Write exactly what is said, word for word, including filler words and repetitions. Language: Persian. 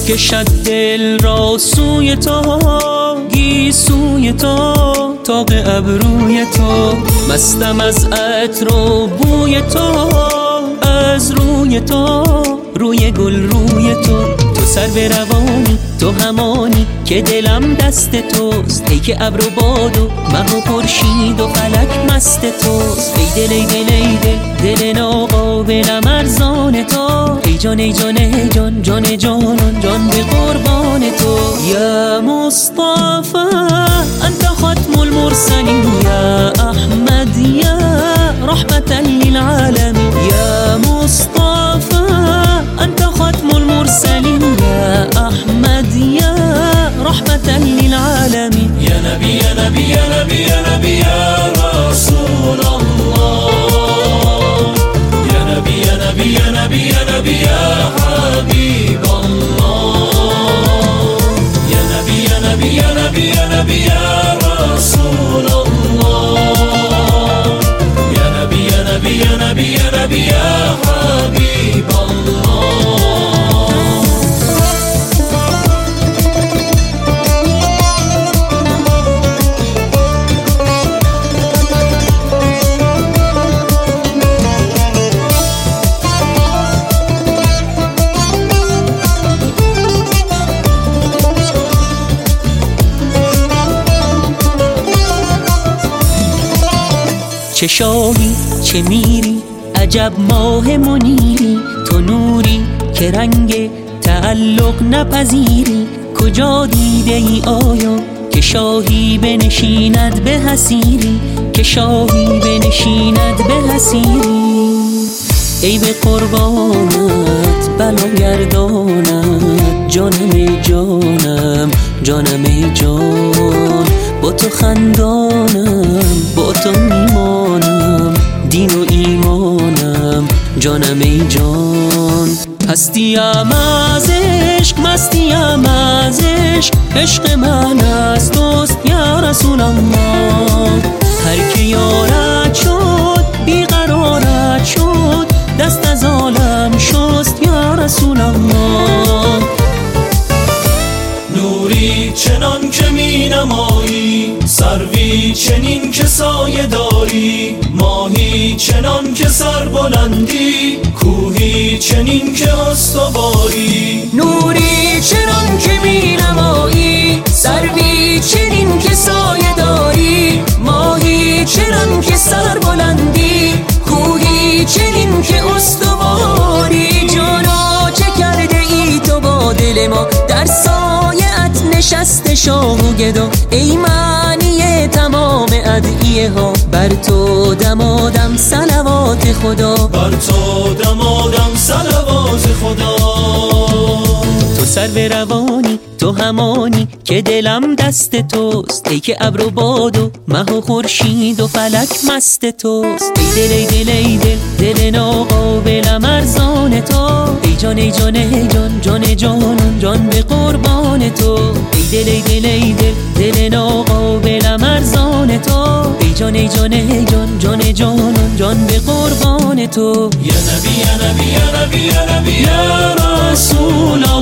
کشد دل را سوی تو، گیسوی تو، تاق ابروی تو. مستم از عطر و بوی تو، از روی تو، روی گل روی تو. تو سر به روانی، تو همانی که دلم دست توست. ای که ابر و باد و مه و خورشید و فلک مست توست. ای دل ای دل ای دل دل ناقابلم ارزان تو. ای جان ای جان ای جان جان جانان جان به قربان تو. یا مصطفی انت ختم المرسلین، یا احمد یا رحمتا للعالمین. یا مصطفی انت ختم المرسلین، یا احمد یا رحمتا للعالمین. یا نبی یا نبی یا نبی یا نبی یا رسول الله. یا نبی یا نبی یا نبی یا نبی یا حبیب الله. یا نبی یا نبی یا نبی یا نبی یا رسول الله. یا نبی یا نبی یا نبی یا نبی یا حبیب الله. چه شاهی چه میری عجب ماه منیری. تو نوری که رنگ تعلق نپذیری. کجا دیده ای آیا که شاهی بنشیند به حسیری، که شاهی بنشیند به حسیری. ای به قربانت بلاگردانت، جانم ای جانم جانم ای جان. با تو خندانم با تو میمانم، دین و ایمانم جانم ای جان. هستیم از عشق مستیم از عشق، عشق من از توست یا رسول الله. هر که یارت شد بیقرارت شد، دست از عالم شست یا رسول الله. نوری چنان که می نمایی، سروی چنین که سایه داری. ماهی چنان که سر بلندی، کوهی چنین که استواری. نوری چنان که می نمایی، سروی چنین که سایه داری. ماهی چنان که سر بلندی، کوهی چنین که استواری. جانا چه کرده ای تو با دل ما، در سایه‌ات نشسته شاه و گدا. ای معنی تمام ادعیه ها، بر تو دمادم صلوات خدا. بر تو دمادم صلوات خدا. تو سر به روانی، تو همانی که دلم دست توست. ای که ابر و باد و مه و خورشید و فلک مست توست. ای دل ای دل ای دل دل ناقابلم ارزان تو. ای جان ای جان ای جان جان جانان جان به قربان تو. ای دل ای دل ای دل دل ناقابلم ارزان تو. ای جان ای جان ای جان جان جانان جان به قربان تو. یا نبی یا نبی یا نبی یا نبی یا رسول الله.